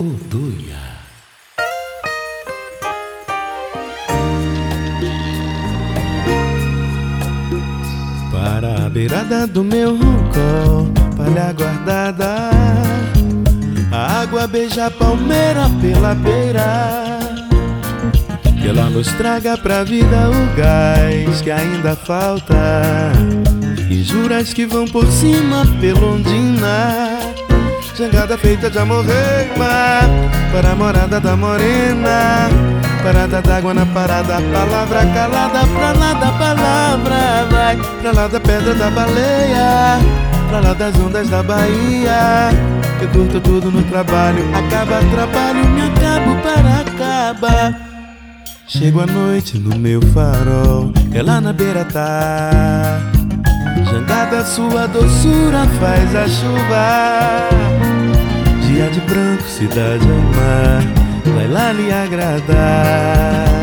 Uduia. Para a beirada do meu roncó, palha guardada, a água beija a palmeira pela beira, que ela nos traga pra vida o gás que ainda falta, e juras que vão por cima pela Ondina, jangada feita de amor-reima, para a morada da morena, parada d'água na parada, palavra calada, pra lá da palavra vai, pra lá da pedra da baleia, pra lá das ondas da Bahia. Eu curto tudo no trabalho, acaba trabalho, me acabo para acabar. Chego à noite no meu farol, ela na beira tá, jangada sua doçura faz a chuva, dia de branco, cidade ao mar, vai lá lhe agradar.